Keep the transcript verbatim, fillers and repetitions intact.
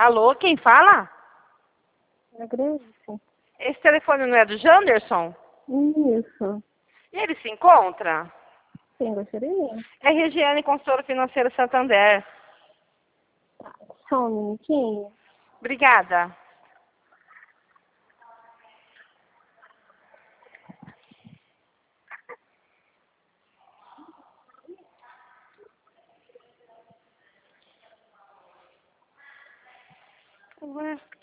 Alô, quem fala? É Grace? Esse telefone não é do Janderson? Isso. E ele se encontra? Sim, gostaria? É Regiane, consultora financeira Santander. Só um minutinho. Obrigada. Ué.